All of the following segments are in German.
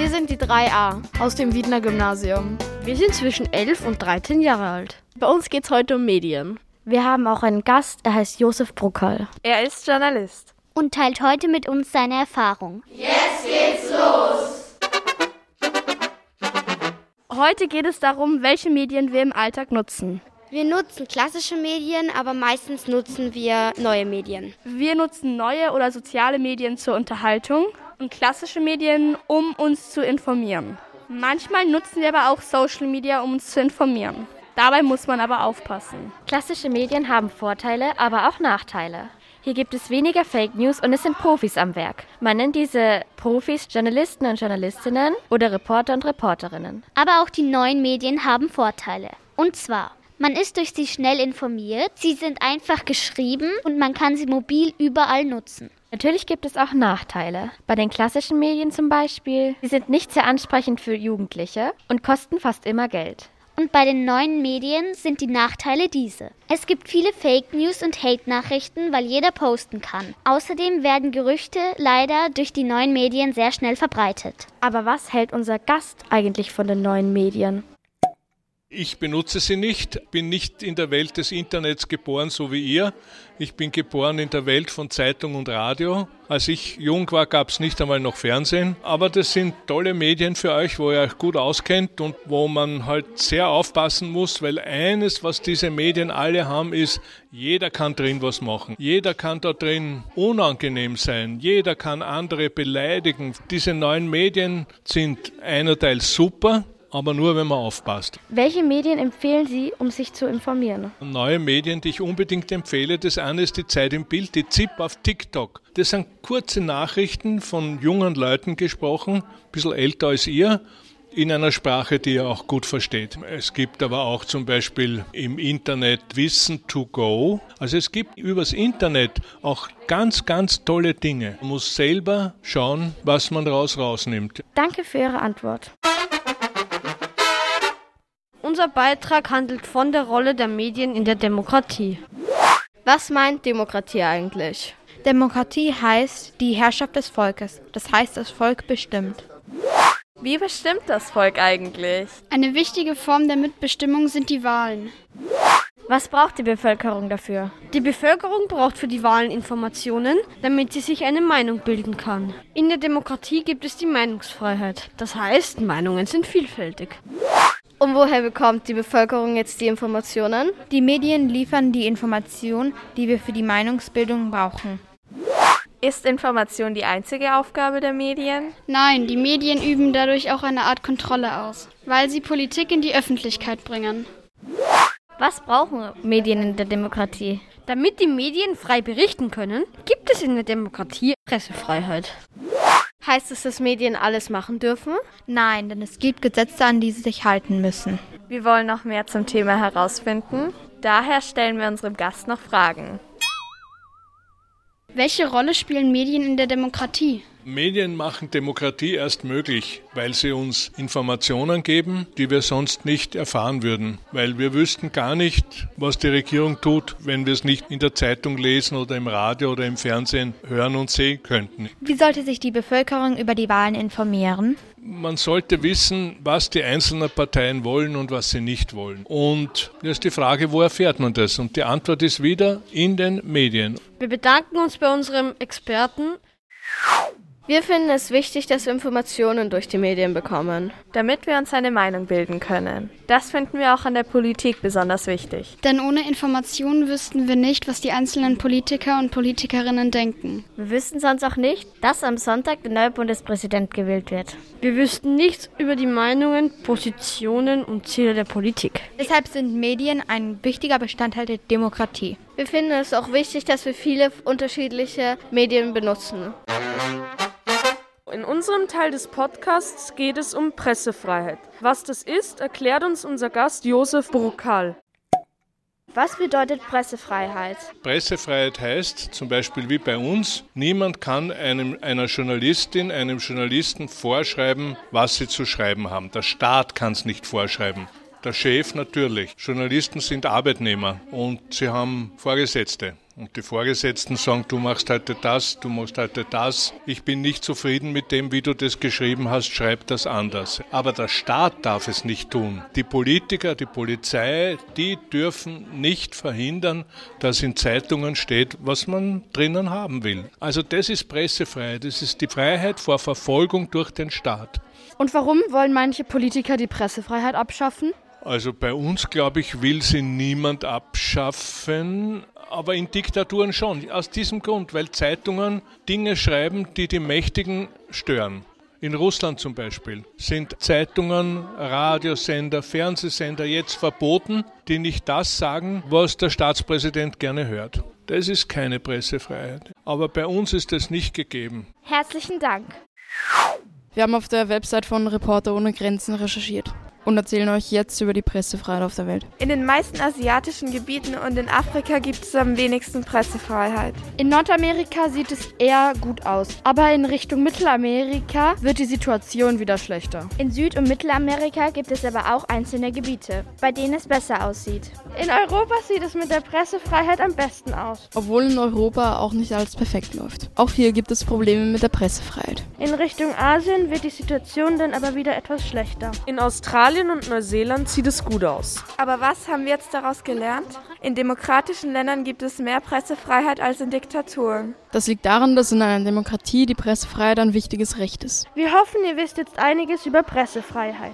Wir sind die 3a aus dem Wiedner Gymnasium. Wir sind zwischen 11 und 13 Jahre alt. Bei uns geht es heute um Medien. Wir haben auch einen Gast, er heißt Josef Bruckerl. Er ist Journalist. Und teilt heute mit uns seine Erfahrung. Jetzt geht's los! Heute geht es darum, welche Medien wir im Alltag nutzen. Wir nutzen klassische Medien, aber meistens nutzen wir neue Medien. Wir nutzen neue oder soziale Medien zur Unterhaltung und klassische Medien, um uns zu informieren. Manchmal nutzen wir aber auch Social Media, um uns zu informieren. Dabei muss man aber aufpassen. Klassische Medien haben Vorteile, aber auch Nachteile. Hier gibt es weniger Fake News und es sind Profis am Werk. Man nennt diese Profis Journalisten und Journalistinnen oder Reporter und Reporterinnen. Aber auch die neuen Medien haben Vorteile. Und zwar, man ist durch sie schnell informiert, sie sind einfach geschrieben und man kann sie mobil überall nutzen. Natürlich gibt es auch Nachteile. Bei den klassischen Medien zum Beispiel, sie sind nicht sehr ansprechend für Jugendliche und kosten fast immer Geld. Und bei den neuen Medien sind die Nachteile diese. Es gibt viele Fake News und Hate-Nachrichten, weil jeder posten kann. Außerdem werden Gerüchte leider durch die neuen Medien sehr schnell verbreitet. Aber was hält unser Gast eigentlich von den neuen Medien? Ich benutze sie nicht, bin nicht in der Welt des Internets geboren, so wie ihr. Ich bin geboren in der Welt von Zeitung und Radio. Als ich jung war, gab es nicht einmal noch Fernsehen. Aber das sind tolle Medien für euch, wo ihr euch gut auskennt und wo man halt sehr aufpassen muss, weil eines, was diese Medien alle haben, ist, jeder kann drin was machen. Jeder kann da drin unangenehm sein. Jeder kann andere beleidigen. Diese neuen Medien sind einerseits super, aber nur, wenn man aufpasst. Welche Medien empfehlen Sie, um sich zu informieren? Neue Medien, die ich unbedingt empfehle, das eine ist die Zeit im Bild, die ZIP auf TikTok. Das sind kurze Nachrichten von jungen Leuten gesprochen, ein bisschen älter als ihr, in einer Sprache, die ihr auch gut versteht. Es gibt aber auch zum Beispiel im Internet Wissen to go. Also es gibt übers Internet auch ganz, ganz tolle Dinge. Man muss selber schauen, was man daraus rausnimmt. Danke für Ihre Antwort. Unser Beitrag handelt von der Rolle der Medien in der Demokratie. Was meint Demokratie eigentlich? Demokratie heißt die Herrschaft des Volkes. Das heißt, das Volk bestimmt. Wie bestimmt das Volk eigentlich? Eine wichtige Form der Mitbestimmung sind die Wahlen. Was braucht die Bevölkerung dafür? Die Bevölkerung braucht für die Wahlen Informationen, damit sie sich eine Meinung bilden kann. In der Demokratie gibt es die Meinungsfreiheit. Das heißt, Meinungen sind vielfältig. Und woher bekommt die Bevölkerung jetzt die Informationen? Die Medien liefern die Information, die wir für die Meinungsbildung brauchen. Ist Information die einzige Aufgabe der Medien? Nein, die Medien üben dadurch auch eine Art Kontrolle aus, weil sie Politik in die Öffentlichkeit bringen. Was brauchen Medien in der Demokratie? Damit die Medien frei berichten können, gibt es in der Demokratie Pressefreiheit. Heißt es, dass Medien alles machen dürfen? Nein, denn es gibt Gesetze, an die sie sich halten müssen. Wir wollen noch mehr zum Thema herausfinden. Daher stellen wir unserem Gast noch Fragen. Welche Rolle spielen Medien in der Demokratie? Medien machen Demokratie erst möglich, weil sie uns Informationen geben, die wir sonst nicht erfahren würden. Weil wir wüssten gar nicht, was die Regierung tut, wenn wir es nicht in der Zeitung lesen oder im Radio oder im Fernsehen hören und sehen könnten. Wie sollte sich die Bevölkerung über die Wahlen informieren? Man sollte wissen, was die einzelnen Parteien wollen und was sie nicht wollen. Und das ist die Frage, wo erfährt man das? Und die Antwort ist wieder in den Medien. Wir bedanken uns bei unserem Experten. Wir finden es wichtig, dass wir Informationen durch die Medien bekommen, damit wir uns eine Meinung bilden können. Das finden wir auch an der Politik besonders wichtig. Denn ohne Informationen wüssten wir nicht, was die einzelnen Politiker und Politikerinnen denken. Wir wüssten sonst auch nicht, dass am Sonntag der neue Bundespräsident gewählt wird. Wir wüssten nichts über die Meinungen, Positionen und Ziele der Politik. Deshalb sind Medien ein wichtiger Bestandteil der Demokratie. Wir finden es auch wichtig, dass wir viele unterschiedliche Medien benutzen. In unserem Teil des Podcasts geht es um Pressefreiheit. Was das ist, erklärt uns unser Gast Josef Bruckerl. Was bedeutet Pressefreiheit? Pressefreiheit heißt, zum Beispiel wie bei uns, niemand kann einer Journalistin, einem Journalisten vorschreiben, was sie zu schreiben haben. Der Staat kann es nicht vorschreiben. Der Chef natürlich. Journalisten sind Arbeitnehmer und sie haben Vorgesetzte. Und die Vorgesetzten sagen, du machst heute das, du machst heute das. Ich bin nicht zufrieden mit dem, wie du das geschrieben hast, schreib das anders. Aber der Staat darf es nicht tun. Die Politiker, die Polizei, die dürfen nicht verhindern, dass in Zeitungen steht, was man drinnen haben will. Also das ist Pressefreiheit, das ist die Freiheit vor Verfolgung durch den Staat. Und warum wollen manche Politiker die Pressefreiheit abschaffen? Also bei uns, glaube ich, will sie niemand abschaffen, aber in Diktaturen schon. Aus diesem Grund, weil Zeitungen Dinge schreiben, die die Mächtigen stören. In Russland zum Beispiel sind Zeitungen, Radiosender, Fernsehsender jetzt verboten, die nicht das sagen, was der Staatspräsident gerne hört. Das ist keine Pressefreiheit. Aber bei uns ist das nicht gegeben. Herzlichen Dank. Wir haben auf der Website von Reporter ohne Grenzen recherchiert und erzählen euch jetzt über die Pressefreiheit auf der Welt. In den meisten asiatischen Gebieten und in Afrika gibt es am wenigsten Pressefreiheit. In Nordamerika sieht es eher gut aus, aber in Richtung Mittelamerika wird die Situation wieder schlechter. In Süd- und Mittelamerika gibt es aber auch einzelne Gebiete, bei denen es besser aussieht. In Europa sieht es mit der Pressefreiheit am besten aus. Obwohl in Europa auch nicht alles perfekt läuft. Auch hier gibt es Probleme mit der Pressefreiheit. In Richtung Asien wird die Situation dann aber wieder etwas schlechter. In Australien und Neuseeland sieht es gut aus. Aber was haben wir jetzt daraus gelernt? In demokratischen Ländern gibt es mehr Pressefreiheit als in Diktaturen. Das liegt daran, dass in einer Demokratie die Pressefreiheit ein wichtiges Recht ist. Wir hoffen, ihr wisst jetzt einiges über Pressefreiheit.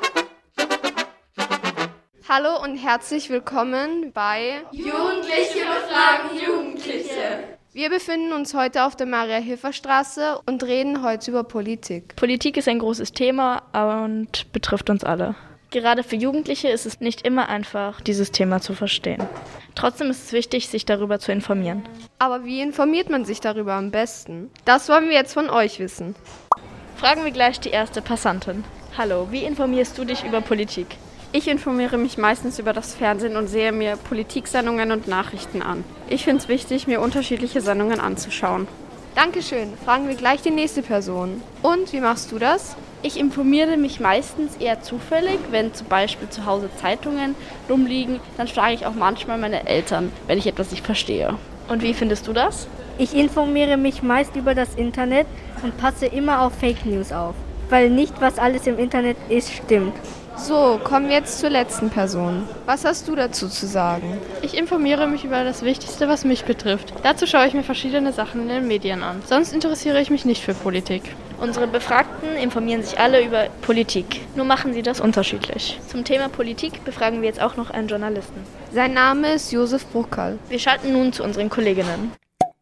Hallo und herzlich willkommen bei Jugendliche befragen Jugendliche. Wir befinden uns heute auf der Maria-Hilfer-Straße und reden heute über Politik. Politik ist ein großes Thema und betrifft uns alle. Gerade für Jugendliche ist es nicht immer einfach, dieses Thema zu verstehen. Trotzdem ist es wichtig, sich darüber zu informieren. Aber wie informiert man sich darüber am besten? Das wollen wir jetzt von euch wissen. Fragen wir gleich die erste Passantin. Hallo, wie informierst du dich über Politik? Ich informiere mich meistens über das Fernsehen und sehe mir Politiksendungen und Nachrichten an. Ich finde es wichtig, mir unterschiedliche Sendungen anzuschauen. Dankeschön. Fragen wir gleich die nächste Person. Und wie machst du das? Ich informiere mich meistens eher zufällig, wenn zum Beispiel zu Hause Zeitungen rumliegen. Dann frage ich auch manchmal meine Eltern, wenn ich etwas nicht verstehe. Und wie findest du das? Ich informiere mich meist über das Internet und passe immer auf Fake News auf, weil nicht, was alles im Internet ist, stimmt. So, kommen wir jetzt zur letzten Person. Was hast du dazu zu sagen? Ich informiere mich über das Wichtigste, was mich betrifft. Dazu schaue ich mir verschiedene Sachen in den Medien an. Sonst interessiere ich mich nicht für Politik. Unsere Befragten informieren sich alle über Politik. Nur machen sie das unterschiedlich. Zum Thema Politik befragen wir jetzt auch noch einen Journalisten. Sein Name ist Josef Bruckerl. Wir schalten nun zu unseren Kolleginnen.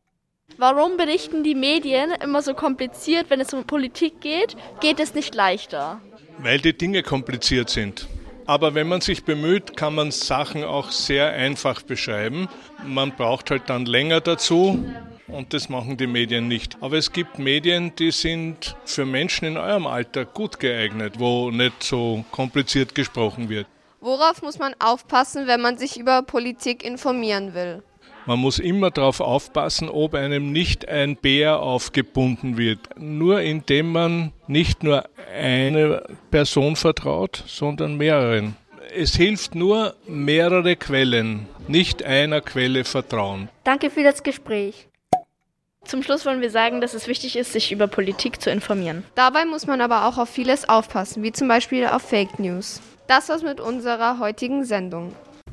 Warum berichten die Medien immer so kompliziert, wenn es um Politik geht? Geht es nicht leichter? Weil die Dinge kompliziert sind. Aber wenn man sich bemüht, kann man Sachen auch sehr einfach beschreiben. Man braucht halt dann länger dazu und das machen die Medien nicht. Aber es gibt Medien, die sind für Menschen in eurem Alter gut geeignet, wo nicht so kompliziert gesprochen wird. Worauf muss man aufpassen, wenn man sich über Politik informieren will? Man muss immer darauf aufpassen, ob einem nicht ein Bär aufgebunden wird. Nur indem man nicht nur eine Person vertraut, sondern mehreren. Es hilft nur mehrere Quellen, nicht einer Quelle vertrauen. Danke für das Gespräch. Zum Schluss wollen wir sagen, dass es wichtig ist, sich über Politik zu informieren. Dabei muss man aber auch auf vieles aufpassen, wie zum Beispiel auf Fake News. Das war's mit unserer heutigen Sendung.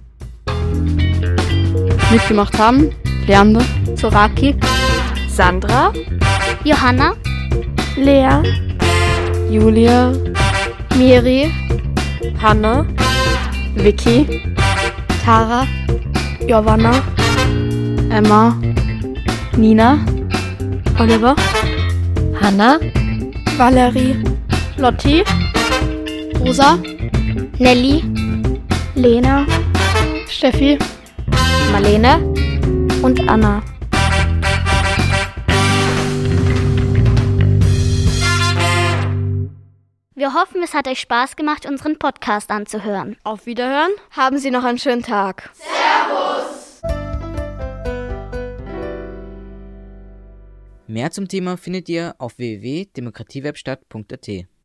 Mitgemacht haben Leander, Soraki, Sandra, Johanna, Lea, Julia, Miri, Hanna, Vicky, Tara, Giovanna, Emma, Nina, Oliver, Hanna, Valerie, Lotti, Rosa, Nelly, Lena, Steffi, Marlene und Anna. Wir hoffen, es hat euch Spaß gemacht, unseren Podcast anzuhören. Auf Wiederhören. Haben Sie noch einen schönen Tag. Servus. Mehr zum Thema findet ihr auf www.demokratiewebstadt.at.